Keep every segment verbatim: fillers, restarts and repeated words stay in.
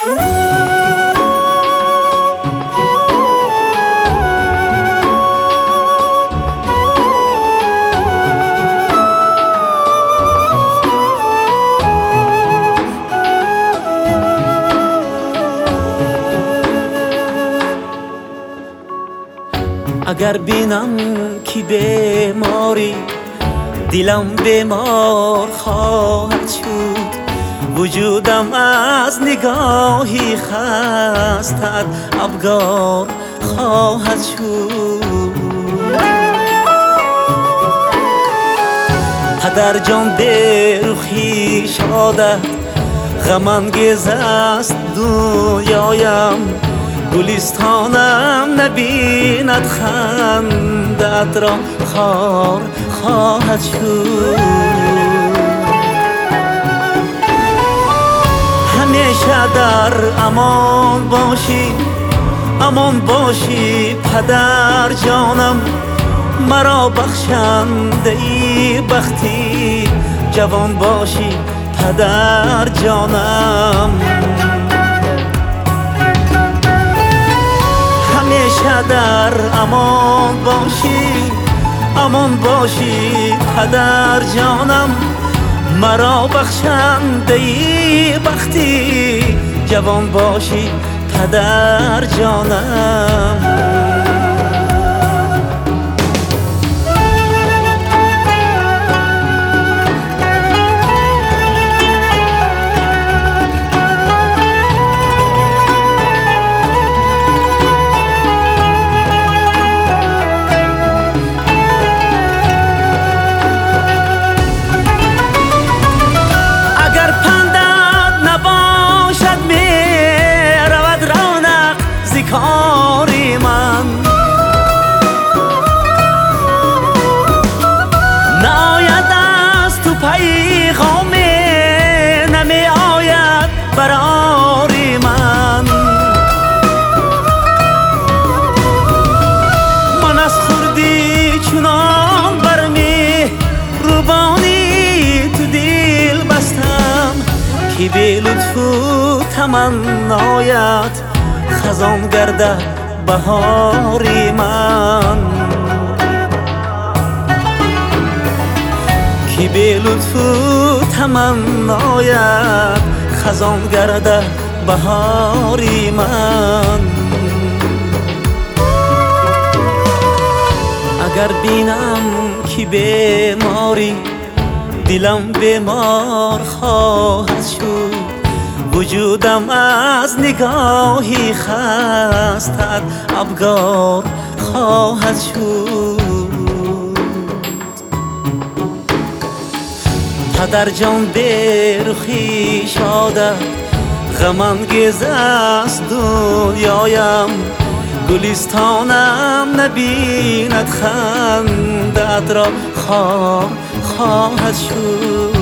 اگر بینم که بیماری دلم بیمار خواهد شد، وجودم از نگاهی خستت افگار خواهد شد. پدر جان دلخوشی شده غم انگیز است دنیایم، گلستانم نبیند خندت را خار خواهد شد. همیشه در امان باشی امان باشی پدر جانم، مرا بخشنده ای بختی جوان باشی پدر جانم. همیشه در امان باشی امان باشی پدر جانم، مرا بخشنده ای بختی جوان باشی پدر جانم. کاری من ناید از تو پیغامی نمی آید براری من. من از خوردی چنان برمی روبانی تو دل بستم که به لطف و تمنایت خزان گردد بهاری من. که به لطف و تمنایت خزان گردد بهاری من. اگر بینم که بیماری دلم بیمار خواهد شد، وجودم از نگاهی خستت افگار خواهد شد. پدر جان دلخوشی شده غم انگیز است دنیایم، گلستانم نبیند خندت را خار خواهد شد.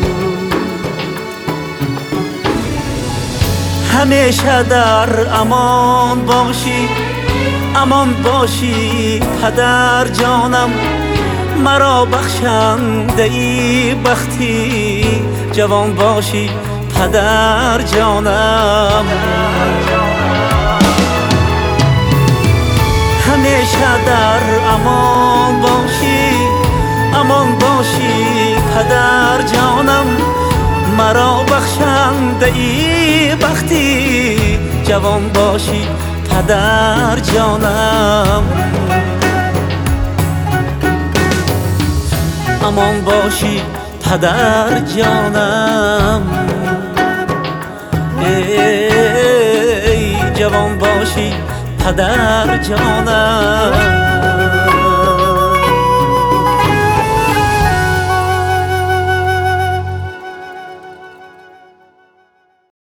همیشه در امان باشی امان باشی پدر جانم، مرا بخشنده ای بختی جوان باشی پدر جانم. همیشه در امان باشی امان باشی پدر جانم، مرا بخشنده ای بختی جوان باشی پدر جانم. امان باشی پدر جانم، ای جوان باشی پدر جانم.